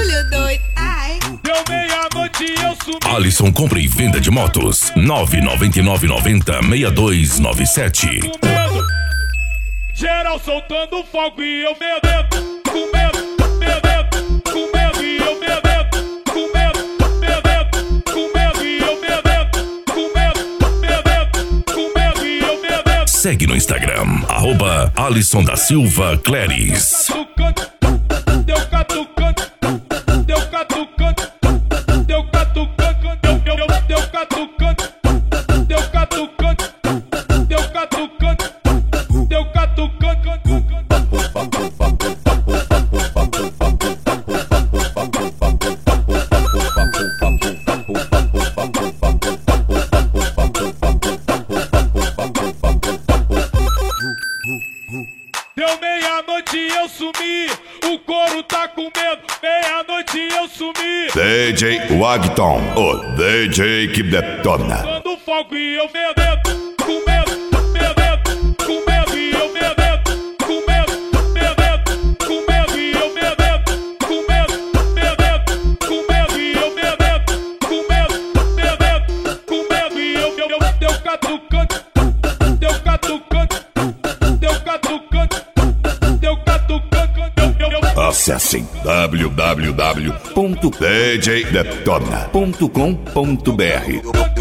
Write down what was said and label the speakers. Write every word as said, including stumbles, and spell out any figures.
Speaker 1: bagulho doido. Ai.
Speaker 2: Deu meia-noite e eu sumi.
Speaker 3: Alisson Compra e Venda de Motos. nove nove nove nove zero seis dois nove sete.
Speaker 2: Com medo. Geral soltando fogo e eu medendo. Com medo, medendo. Com medo e eu medendo. Com medo, medendo. Com medo e eu medendo. Com medo, medendo. Com medo e eu medendo.
Speaker 3: Segue no Instagram, arroba Alisson da Silva Cleris.
Speaker 2: Deu catucante, deu catucante, deu catucante, deu deu deu deu catucante, deu catucante, deu catucante, deu catucante. Deu meia-noite e eu sumi, o couro tá com medo, meia-noite e eu sumi.
Speaker 4: D J Wagton, o D J que detona.
Speaker 2: Dando fogo e eu medendo, com medo, medendo, com medo e eu medendo, com medo, medendo, com medo e eu medendo, com medo, medendo, com medo e eu medendo, com medo, medendo, com medo e eu deu deu deu catucante, deu catucante, deu catucante.
Speaker 4: Acessem w w w ponto d j detona ponto com ponto b r.